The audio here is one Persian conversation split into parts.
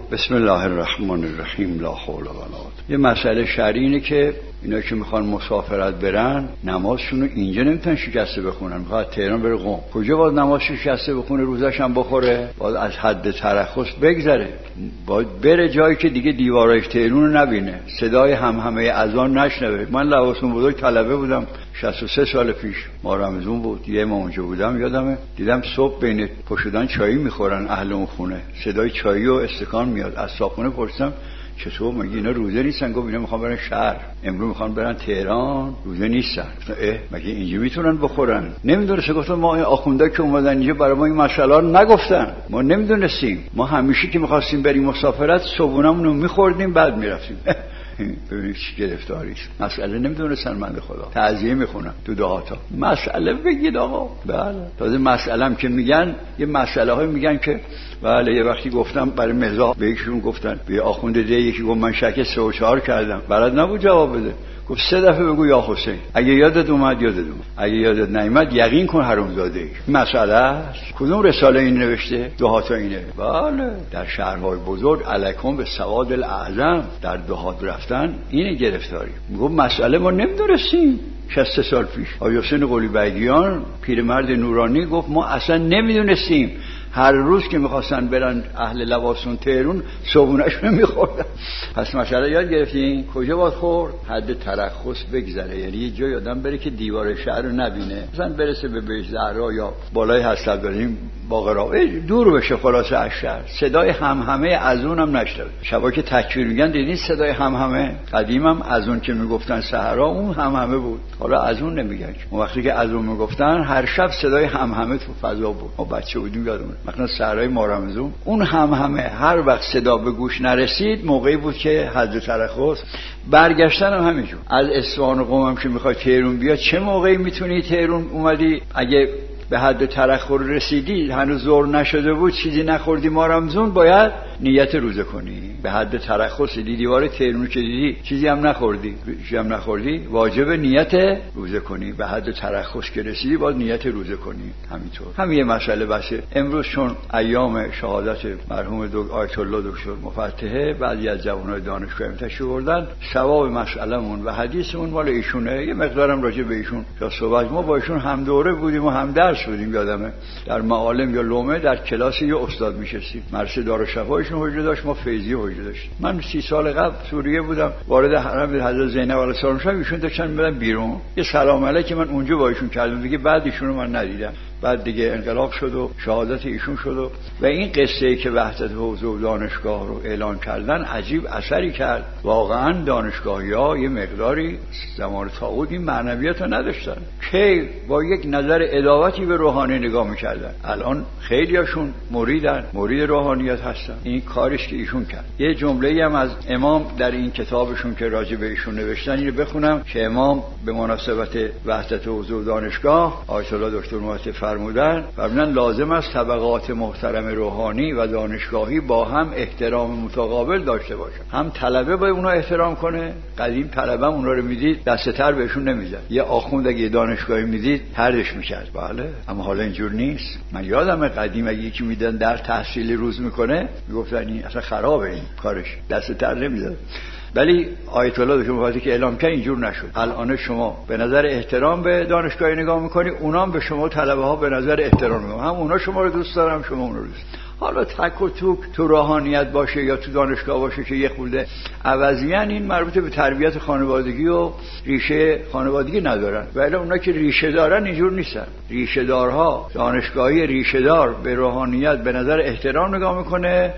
بسم الله الرحمن الرحیم. لا حول ولا قوة. یه مسئله شرعی اینه که اینا که میخوان مسافرت برن نمازشون رو اینجا نمیتونن شکسته بخونن. میخواد تهران بره قم، کجا باید نماز شکسته بخونه؟ روزش هم بخوره، باید از حد ترخص بگذره، باید بره جایی که دیگه دیوارای تهران رو نبینه، صدای همهمه اذان نشنوه. من لواسون بزرگ طلبه بودم 63 سال پیش، ما رمضان بود، یه ما اونجا بودم، یادمه دیدم صبح بین پشودن چایی میخورن اهل اون خونه، صدای چایی و استکان میاد. از صاحبخونه پرسیدم چطور؟ مگه اینا روزه نیستن؟ گفت اینا میخوان برن شهر، امروز میخوان برن تهران، روزه نیستن. مگه اینجا میتونن بخورن؟ نمیدونسته. گفتم ما این آخوندا که اومدن اینجا برای ما این مسئله رو نگفتن، ما نمیدونستیم. ما همیشه که میخواستیم بریم مسافرت صبحونمون رو میخوردیم بعد میرفتیم. ببینید چه گرفتاری است. مسئله نمیدونستن. من خدا تعزیه میخونم تو دهاتا مسئله بگید آقا. بله تازه مسئله هم که میگن یه مسئله های میگن که بله. یه وقتی گفتم برای مزاح به یکیشون گفتن، به آخوند دیگه یکی گفت من شک 3 و 4 کردم، بلد نبود جواب بده، گفت 3 دفعه بگو یا حسین، اگه یادت اومد یادت اومد، اگه یادت نیامد یقین کن حرومزاده ای. مسئله است. کدوم رساله این نوشته؟ دهاتا اینه. بله در شهرهای بزرگ علیکم به سواد الاعظم، در دهات رفتن اینه گرفتاری. میگم مسئله ما نمیدونستیم. 60 سال پیش آقای حسین قلی بیگیان پیرمرد نورانی گفت ما اصلا نمیدونستیم. هر روز که میخواستن برن اهل لواسون تهرون صبحونه‌شون میخوردن. پس مسئله یاد گرفتین کجا باید خورد؟ حد ترخص بگذره، یعنی یه جای آدم بره که دیوار شهر رو نبینه، مثلا برسه به بهشت زهرا یا بالای حضرت داریم باقرا، دور بشه خلاصه از شهر، صدای همهمه اذان هم نشنوه. شبا که تکبیر میگن دیدین صدای همهمه؟ قدیمم اذان که میگفتن سحرا اون همهمه بود، حالا اذان نمیگن. اون وقتی که اذان میگفتن هر شب صدای همهمه تو فضا بود. ما بچه بودیم یادمونه مثلا سحرای مارمزون اون همهمه هر وقت صدا به گوش نرسید موقعی بود که حد ترخص. برگشتن هم همینجور. از اصفهان و قم هم که میخوای تهران بیا، چه موقعی میتونی تهران اومدی اگه به حد ترخور رسیدی، هنوز ظهر نشده بود، چیزی نخوردی مارمزون، باید نیت روزه کنی. به حد ترخور رسیدی، دیوار تهران که دیدی چیزی هم نخوردی، واجب نیت روزه کنی. به حد ترخور که رسیدی باید نیت روزه کنی. همینطور همین مسئله بسه. امروز چون ایام شهادت مرحوم آیت الله دکتر مفتحه، بعضی از جوانای دانشگاه تشریف بردن، ثواب مسئلهمون و حدیثمون مال ایشونه. یه مقدارم راجع به ایشون صحبت. ما با ایشون هم دوره بودیم و هم درس بودیم. یادمه در معالم یا لومه در کلاس یه استاد میشستیم، مرسه دارالشفایشون حجره داشت، ما فیضی حجره داشتیم. من 30 سال قبل سوریه بودم، وارد حرم حضرت زینب علیه السلام شدم، ایشون داشتن میرن بیرون. یه سلام علیکی من اونجا با ایشون کردم دیگه، بعد ایشون رو من ندیدم. بعد دیگه انقلاب شد و شهادت ایشون شد و این قصه ای که وحدت حوزه و دانشگاه رو اعلان کردن عجیب اثری کرد. واقعا دانشگاهی‌ها یه مقداری زمان طاغوت این معنویت رو نداشتن که با یک نظر عداوتی به روحانی نگاه می‌کردن. الان خیلیاشون مرید روحانیت هستن. این کارش که ایشون کرد. یه جمله‌ای هم از امام در این کتابشون که راجع به ایشون نوشتن اینو بخونم که امام به مناسبت وحدت حوزه و دانشگاه آیت الله دکتر مفتحی فرمودن لازم است طبقات محترم روحانی و دانشگاهی با هم احترام متقابل داشته باشند. هم طلبه باید اونا احترام کنه. قدیم طلبه اونا رو میدید دست تر بهشون نمیزد. یه آخوند اگه دانشگاهی میدید ترش میکرد. بله اما حالا اینجور نیست. من یادمه قدیم اگه یکی میدن در تحصیلی روز میکنه میگفتن این اصلا خرابه، این کارش دست تر نمیزد. ولی آیت الله دکتر مفتحی که اعلام کرد اینجور نشد. الان شما به نظر احترام به دانشگاهی نگاه میکنی، اونام به شما طلبه ها به نظر احترام نگاه. هم اونا شما رو دوست دارن، هم شما اونا رو دوست. حالا تک و توک تو روحانیت باشه یا تو دانشگاه باشه که یه خورده عوضیان، این مربوط به تربیت خانوادگی و ریشه خانوادگی ندارن. ولی اونا که ریشه دارن اینجور نیستن. ریشه دارها، دانشگاهی ریشه دار به روحانیت به نظر احترام نگاه میکنه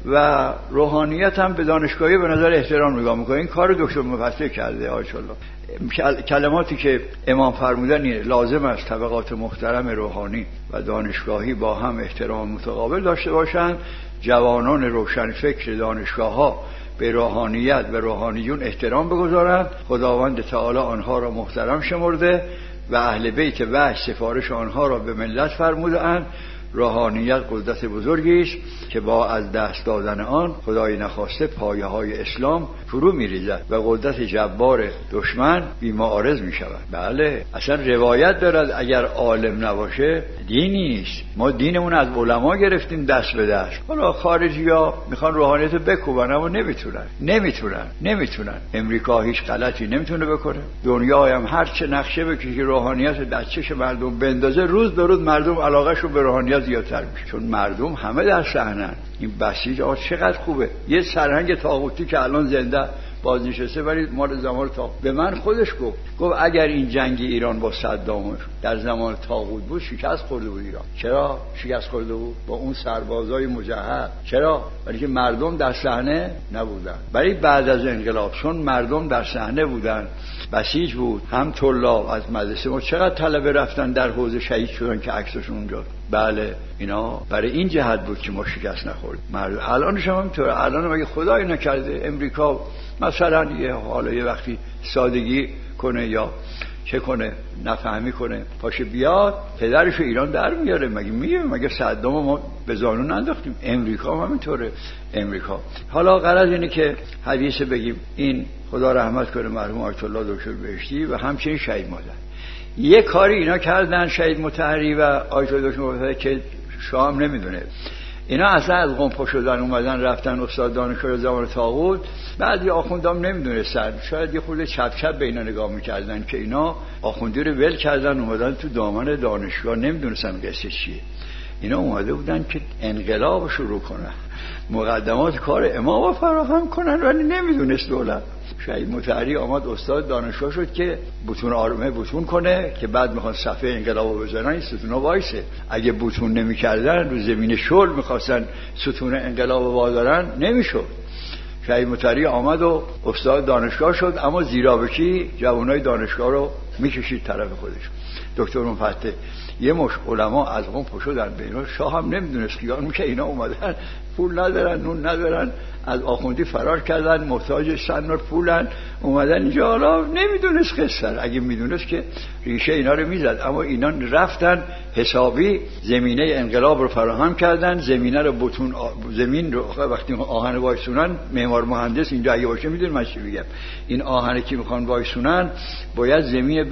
و روحانیت هم به دانشگاهی به نظر احترام نگاه میکنه. این کار دکتر مفتحی کرده آیت الله. کلماتی که امام فرمودن اینه: لازم است طبقات محترم روحانی و دانشگاهی با هم احترام متقابل داشته باشند. جوانان روشنفکر دانشگاه‌ها به روحانیت و روحانیون احترام بگذارند. خداوند تعالی آنها را محترم شمرده و اهل بیت وحی سفارش آنها را به ملت فرمودند روحانیت قدرت بزرگی است که با از دست دادن آن خدای نخواسته پایه‌های اسلام فرو می‌ریزد و قدرت جبار دشمن بی‌معارض می‌شود. بله، اصلا روایت دارد اگر عالم نباشه دینی نیست. ما دینمون از علما گرفتیم دست به دست. حالا خارجی‌ها میخوان روحانیت بکوبن اما نمیتونن. امریکا هیچ غلطی نمیتونه بکنه. دنیا هم هر چه نقشه بکشه روحانیت در چش مردم بندازه، روز به روز مردم علاقه‌شون به روحانیت زیادتر میشه، چون مردم همه در صحنه‌اند. این بسیج چقدر خوبه. یه سرهنگ طاغوتی که الان زنده بازنشسته ولی مال زمان طاغوت به من خودش گفت اگر این جنگ ایران با صدام در زمان طاغوت بود شکست خورده بود ایران. چرا شکست خورده بود؟ با اون سربازای مجهز. چرا؟ ولی که مردم در صحنه نبودن. ولی بعد از انقلاب چون مردم در صحنه بودن، بسیج بود، هم طلاب از مدرسه ما چقدر طلبه رفتن در حوزه شهید شدن که عکسشون اونجا. بله، اینا برای این جهت بود که ما شکست نخوردیم. الانش هم همینطوره. الان مگه خدایی نکرده امریکا مثلا یه وقتی سادگی کنه یا چه کنه نفهمی کنه پاشه بیاد پدرشو ایران در میاره؟ مگه صدام ما به زانو ننداختیم؟ امریکا هم همینطوره. امریکا حالا غرض اینه که حدیث بگیم این خدا رحمت کنه مرحوم آیت الله دکتر بهشتی و همچنین شهید مادر. یه کاری اینا کردن شهید مطهری و آیت الله دکتر بهشتی که شاه هم نمیدونه. اینا اصلا از قم پا شدن اومدن رفتن استاد دانشگاه زمان طاغوت. بعضی آخوندام نمیدونستن، شاید یه خورده چپ چپ به اینا نگاه میکردن که اینا آخوندی رو ول کردن اومدن تو دامن دانشگاه، نمیدونستن قصه چیه. اینا اومده بودن که انقلاب شروع کنن، مقدمات کار امام رو فراهم کنن، ولی نمیدونست دولت. شهید مطهری آمد استاد دانشگاه شد که بتون آرمه بتون کنه که بعد میخوان صفحه انقلاب رو بزنن، این ستونا وایسه. اگه بتون نمیکردن رو زمین شل میخواستن ستون انقلاب رو وادارن نمیشد. شهید مطهری آمد و استاد دانشگاه شد، اما زیرابکی جوانای دانشگاه رو میکشید طرف خودش. دکتر مفتح یه مش علما از قم پشدن به اینا، شاه هم نمیدونست خیال میشه اینا اومدن پول ندارن نون ندارن، از آخوندی فرار کردن، محتاج سن و پولن، اومدن اینجا. حالا نمیدونست قصه، اگه میدونست که ریشه اینا رو میزد. اما اینا رفتن حسابی زمینه انقلاب رو فراهم کردن. زمینه رو بتون زمین رو وقتی آهن وایسونن، معمار مهندس اینجا اگه باشه میدونه من چی میگم، این آهنی که میخوان وایسونن باید زمین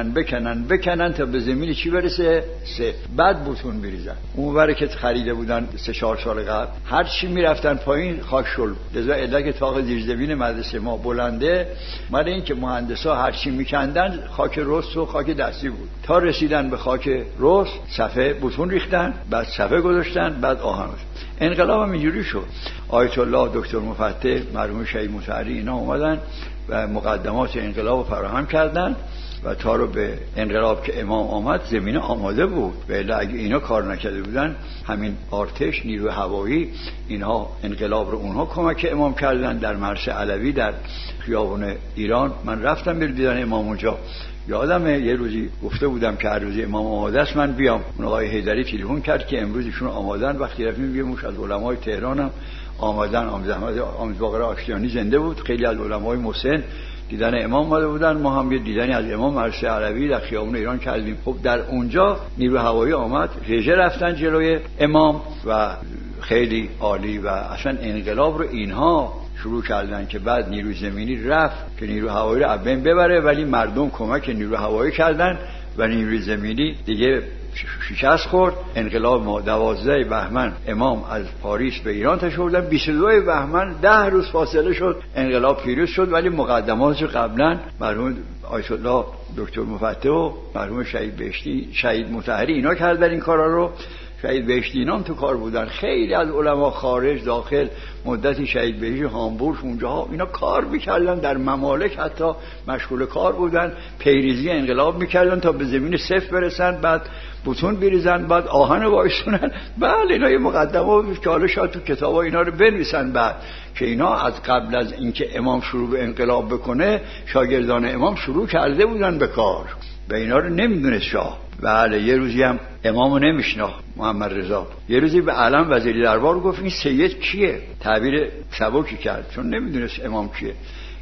بکنن تا به زمین چی برسه؟ سه، بعد بتون بریزن. اون وره که خریده بودن 3-4 سال قبل هر چی میرفتن پایین خاک شل. لذا علت تاق زیرزمین مدرسه ما بلنده، مال این که مهندسا هر چی میکندن خاک رس و خاک دستی بود. تا رسیدن به خاک رس صفحه بتون ریختن، بعد صفحه گذاشتن، بعد آهن. انقلاب هم اینجوری شد. آیت الله دکتر مفتح مرحوم شهید مطهری اینا اومدن و مقدمات انقلاب رو فراهم کردن و تا رو به انقلاب که امام آمد زمینه آماده بود. ولی اگه اینا کار نکرده بودن، همین ارتش نیروی هوایی اینها انقلاب رو اونها کمک امام کردن. در مرسه علوی در خیابان ایران من رفتم بر دیدن امام اونجا. یادمه یه روزی گفته بودم که هر روزی امام آماده است من بیام. اون آقای حیدری تلفن کرد که امروز ایشون آمادن. وقتی رفتیم یه مش از علمای تهران هم آمدن. آمد باقر آشتیانی زنده بود. خیلی از علمای مسن دیدن امام اومده بودن. ما هم یه دیدنی از امام مرسه علوی در خیابان ایران کردیم. خب در اونجا نیروی هوایی آمد، رژه رفتن جلوی امام و خیلی عالی و اصلا انقلاب رو اینها شروع کردن که بعد نیروی زمینی رفت که نیروی هوایی رو بین ببره، ولی مردم کمک نیروی هوایی کردن و نیروی زمینی دیگه شکست خورد. انقلاب ما 12 بهمن امام از پاریس به ایران تشریف بردن، 22 بهمن 10 روز فاصله شد انقلاب پیروز شد. ولی مقدماتش قبلا مرحوم آیت الله دکتر مفتح و مرحوم شهید بهشتی شهید مطهری اینا کردن این کارا رو. شهید بهشتی اینا هم تو کار بودن. خیلی از علما خارج داخل مدتی شهید بهشتی هامبورگ اونجاها اینا کار میکردن، در ممالک حتی مشغول کار بودن، پیریزی انقلاب میکردن تا به زمین صفر برسن، بعد بتون بریزن، بعد آهن وایسونن. بله اینا یه مقدمه بود که حالا شاید تو کتابا اینا رو بنویسن بعد که اینا از قبل از اینکه امام شروع به انقلاب بکنه شاگردان امام شروع کرده بودن به کار و اینا رو نمیدونست شاه. بله یه روزی هم امامو نمیشناخت محمد رضا. یه روزی به علم وزیر دربار گفت این سید کیه؟ تعبیر سبکی کرد چون نمیدونست امام کیه.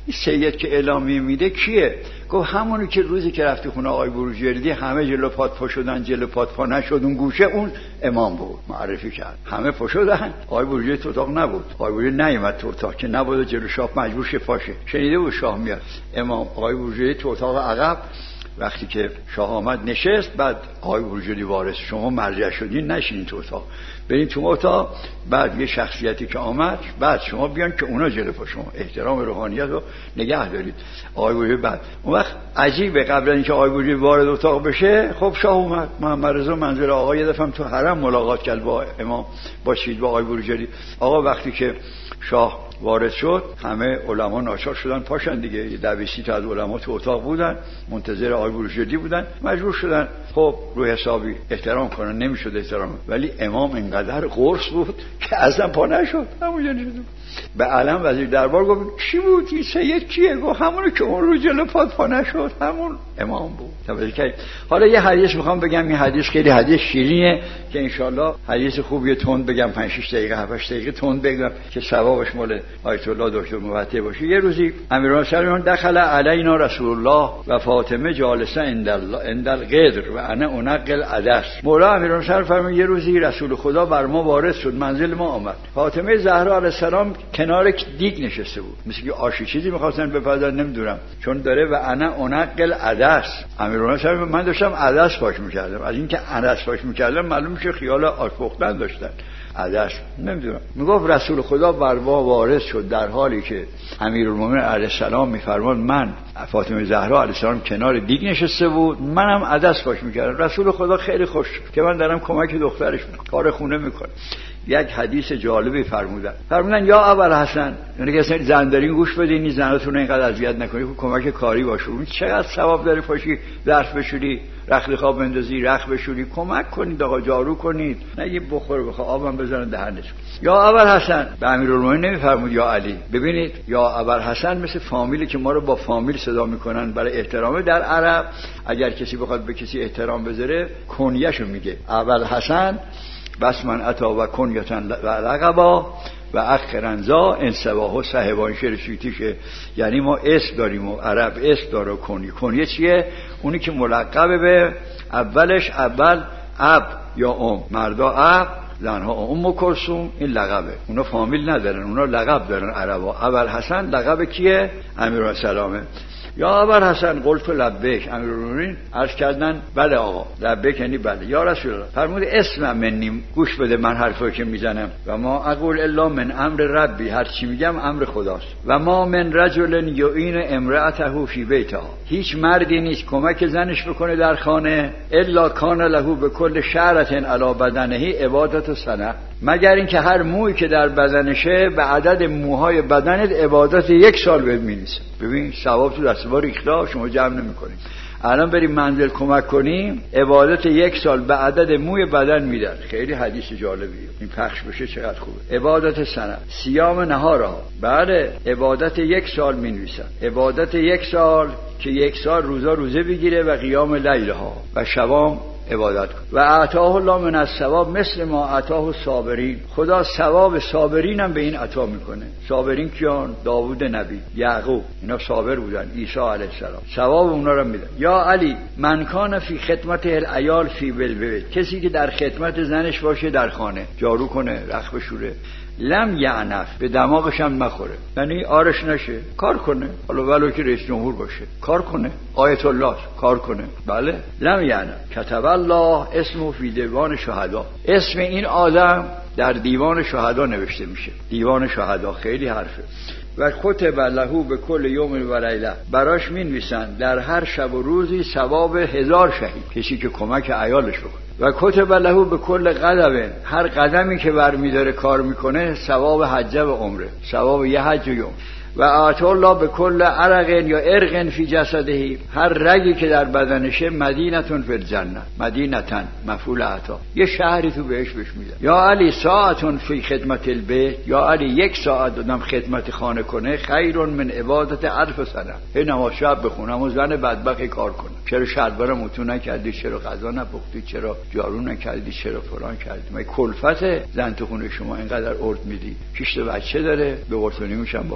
این سید که اعلامیه میده کیه؟ گفت همونی که روزی که رفتی خونه آقای بروجردی همه جلو پات پا شدن، جلو پات پا نشد اون گوشه، اون امام بود. معرفی کرد. همه پا شدن، آقای بروجردی تو اتاق نبود. آقای بروجردی نیومد تو اتاق که نبود جلو شاه مجبور شه پاشه. شنیده بود شاه میاد. امام آقای بروجردی تو اتاق عقب. وقتی که شاه آمد نشست، بعد آقای بروجردی وارث شما مرجع شدین نشینین تو اتاق، برین تو اتاق، بعد یه شخصیتی که آمد بعد شما بیان که اونا جلو پا شما احترام روحانیت رو نگه دارید. آقای بروجردی بعد اون وقت عجیبه قبل اینکه آقای بروجردی وارد اتاق بشه خب شاه اومد. محمد رضا منظور آقا یه دفعه تو حرم ملاقات کرد با امام، با شید با آقای بروجردی. آقا وقتی که شاه وارد شد همه علما ناچار شدن پاشن دیگه، 200 تا از علما تو اتاق بودن منتظر آقای بروجردی بودن، مجبور شدن خب روی حسابی احترام کنن، نمیشد احترام، ولی امام اینقدر قرص بود که اصلا پا نشد. همونجا نشد. به علم وزیر دربار گفت چی بود این سید کیه؟ گفت همونی که اون رو جلو پا نشد همون امام بود. حالا یه حدیث میخوام بگم، این حدیث خیلی حدیث شیرینه که انشالله حدیث خوبیه، تند بگم 5-6 دقیقه 7-8 دقیقه تند بگم که ثوابش مال آیت الله دکتر موطئ باشه. یه روزی امیرالمومنین دخل علینا رسول الله و فاطمه جالسه عند القدر و انا انقل عدس. مولا امیرالمومنین فرمود یه روزی رسول خدا بر ما وارد شد، منزل ما آمد. فاطمه زهرا علیه السلام کنار دیگ نشسته بود، مثل که آشی چیزی می‌خواستن بپزن نمیدونم، چون داره و انا انقل عدس. امیرالمومنین من داشتم عدس پاک می‌کردم، از اینکه عدس پاک می‌کردم معلوم میشه خیال آش پختن داشتن. عدس نمیدونم. میگفت رسول خدا بر ما وارد شد در حالی که امیرالمومنین علیه السلام میفرماد من فاطمه زهرا علیه السلام کنار دیگ نشسته بود، منم عدس پاک میکردم. رسول خدا خیلی خوش شد که من دارم کمک دخترش میکنم، کار خونه میکنم. یک حدیث جالبی فرمودن یا ابوالحسن، یعنی که اصلا زن دارین گوش بدین، این زناتون رو اینقدر اذیت نکنید، کمک کاری باشه. چقدر ثواب داره پاشی ظرف بشوری، رخت خواب بندازی، رخت بشوری، کمک کنید آقا، جارو کنید، نه یه بخوره آبم بزنن دهنش. یا ابوالحسن به امیرالمومنین نمیفرمود یا علی. ببینید یا ابوالحسن مثل فامیلی که ما رو با فامیل صدا میکنن برای احترام. در عرب اگر کسی بخواد به کسی احترام بذاره کنیه‌شو میگه ابوالحسن بس من عطا و کنیتن و لقبا و اخرنزا انسواه صاحبان شعر سویتیشه. یعنی ما اسم داریم و عرب اسم داره. کنیه چیه؟ اونی که ملقب به اولش اول اب یا مردا اب، زنها کلثوم، این لقبه. اونا فامیل ندارن، اونا لقب دارن عربا. ابوالحسن لقب کیه؟ امیرالسلامه. یا ابوالحسن قلت لبیک. امیرالمومنین عرض کردن بله آقا، لبیک یعنی بله. یا رسول الله فرمود اسم منیم، گوش بده من حرفی که میزنم. و ما اقول الا من امر ربی، هر چی میگم امر خداست. و ما من رجل یعین امرأته فی بیتها، هیچ مردی نیست کمک زنش بکنه در خانه الا کان له بكل شعرة علی بدنه عبادت سنه، مگر اینکه هر مویی که در بدنشه به عدد موهای بدنت عبادت 1 سال بهت می‌رسه. ببین ثواب تو دستوار ریخته، شما جمع نمی‌کنید. الان بریم منزل کمک کنیم، عبادت 1 سال به عدد موی بدن میدن. خیلی حدیث جالبیه، این پخش بشه چقدر خوبه. عبادت سنه، صیام نهارها، بله عبادت 1 سال می‌نویسن. عبادت 1 سال که 1 سال روزه بگیره و قیام لیلها و شبام عبادت کن. و اعطاه الله من الثواب مثل ما اعطاه الصابرین، خدا ثواب صابرین هم به این عطا میکنه. صابرین کیان؟ داوود نبی، یعقوب، اینا صابر بودن، عیسی علیه السلام، ثواب اونا رو میدن. یا علی من کان فی خدمت العیال فی بالبیت، کسی که در خدمت زنش باشه در خانه، جارو کنه، رخت بشوره، لم یعنف، به دماغش هم نخوره، یعنی آرش نشه، کار کنه، حالا ولو که رئیس جمهور باشه کار کنه، آیت الله کار کنه، بله. لم یعنف کتب الله اسمه فی دیوان شهدا، اسم این آدم در دیوان شهدا نوشته میشه. دیوان شهدا خیلی حرفه. و کتب له به کل یوم و لیله، براش مینویسن در هر شب و روزی ثواب 1000 شهید، کسی که کمک عیالش بکنه. و کتب له به کل قدم، هر قدمی که برمیداره کار میکنه ثواب حجه و عمره، ثواب یه حج و عمره. و اعطى الله به کل عرق یا ارق فی جسده، هر رگی که در بدنشه مدینتون فی الجنه، مدینتن مفعول عطا، یه شهری تو بهش بهش میده. یا علی ساعتون فی خدمت البیت، یا علی 1 ساعت دادم خدمت خانه کنه خیر من عبادت 1000 سنه. هی نماز شب بخونم و زن بدبخت کار کنه، چرا شلوارم اتو نکردی، چرا غذا نپختی، چرا جارو نکردی، چرا فلان کردی. مگه کلفت زن تو خونه شما اینقدر ارد میدی؟ 6 تا بچه داره، به قرطونی میشن باقی. اینا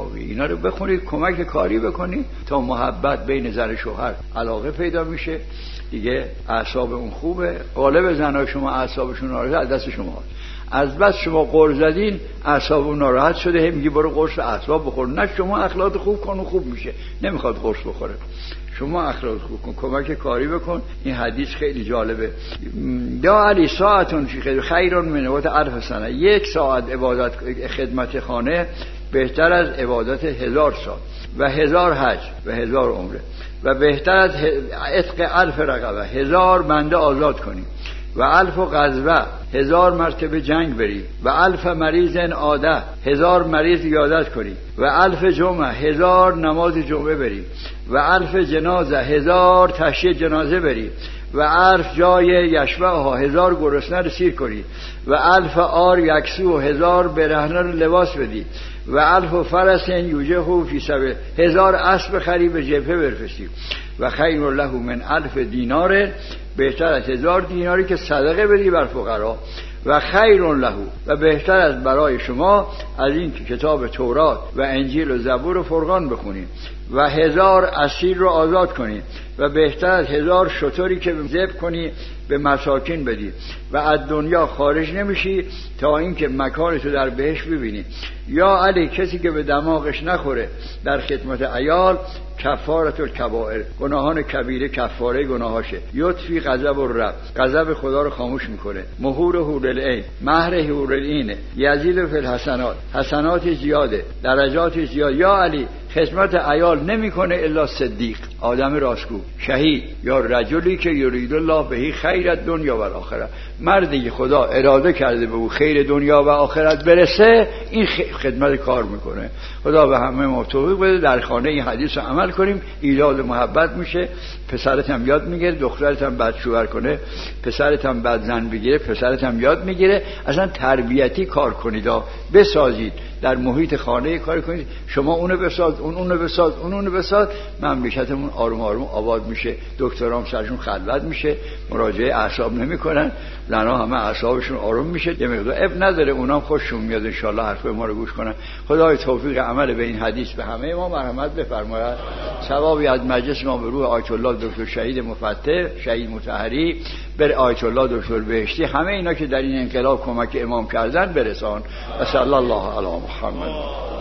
اینا رو بخونید، کمک کاری بکنید تا محبت بین زن و شوهر علاقه پیدا میشه دیگه. اعصاب اون خوبه، غالب زنای شما اعصابشون ناراحت از دست شما، از بس شما قرض زدین اعصاب اون ناراحت شده، هی میگی برو قرص اعصاب بخور. نه، شما اخلاق خوب کن و خوب میشه، نمیخواد قرص بخوره. شما اخلاق خوب کن، کمک کاری بکن. این حدیث خیلی جالبه. یا علی ساعتون فی خیر من الف سنه، 1 ساعت عبادت خدمت خانه بهتر از عبادت 1000 سال و 1000 حج و 1000 عمره و بهتر از عتق 1000 رقبه، 1000 بنده آزاد کنی و 1000 غزوه، 1000 مرتبه جنگ بری و 1000 مریض عاده، 1000 مریض عیادت کنی و 1000 جمعه، 1000 نماز جمعه بری و 1000 جنازه، 1000 تشییع جنازه بری و 1000 جای یشبعها، 1000 گرسنه رو سیر کنی و 1000 آر یکسو، 1000 برهنه رو لباس بدی و 1000 فرس یوجهو فی سبیل، 1000 اسب خری به جبهه برفستی و خیر له من 1000 دینار، بهتر از 1000 دیناری که صدقه بدی بر فقرا و خیر له، و بهتر از برای شما از این که کتاب تورات و انجیل و زبور و فرقان بخونید و 1000 اسیر رو آزاد کنید و بهتر از 1000 شتری که ذبح کنی به مساکین بدی و از دنیا خارج نمیشی تا اینکه مکانتو در بهشت ببینی. یا علی، کسی که به دماغش نخوره در خدمت عیال کفارت الکبائر، گناهان کبیره کفاره گناهاشه. یطفی غضب الرب، غضب خدا رو خاموش میکنه. مهور حور العین، مهر حور العین، یزید فی الحسنات، حسنات زیاده، درجات زیاد. یا علی، خدمت عیال نمیکنه الا صدیق، آدم راستگو، شهید، یا رجلی که یرید الله بهی خیر دنیا و آخرت، مردی خدا اراده کرده به او خیر دنیا و آخرت برسه، این خدمت کار میکنه. خدا به همه ما توفیق بده در خانه این حدیث رو عمل کنیم. ایجاد محبت میشه. پسرت هم یاد میگیره، دخترت هم بعد شوهر کنه، پسرت هم بعد زن بگیره، پسرت هم یاد میگیره. اصلا تربیتی کار کنید، بسازید در محیط خانه کار کنید. شما اونو بساز، اونو بساز، اونو بساز، مملکتمون آروم آروم آباد میشه. دکترام سرشون خلوت میشه، مراجعه اعصاب نمیکنن، زنا همه اعصابشون آروم میشه. یه مقدار اب نداره، اونام خوششون میاد ان شاء الله حرف ما رو گوش کنن. خدای توفیق عمل به این حدیث به همه ما مرحمت بفرماید. ثوابی از مجلس ما به روح آیت الله دکتر شهید مفتح، شهید مطهری، بر آیت الله دکتر بهشتی، همه اینا که در این انقلاب کمک امام کردن برسان. صلی الله علی محمد.